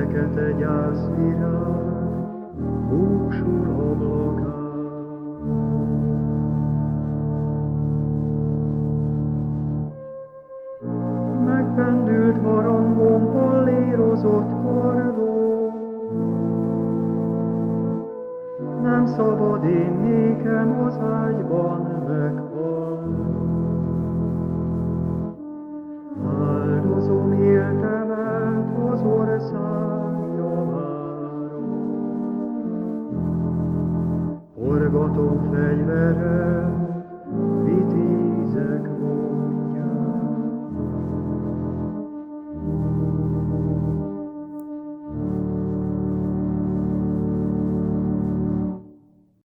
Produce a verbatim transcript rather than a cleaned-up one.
fekete gyászvirág, búsul ablakán. Megpendült harangom pallírozott kardon, nem szabad én nékem az ágyban meghalni. Áldozom éltemet az ország javára, forgatom fegyverem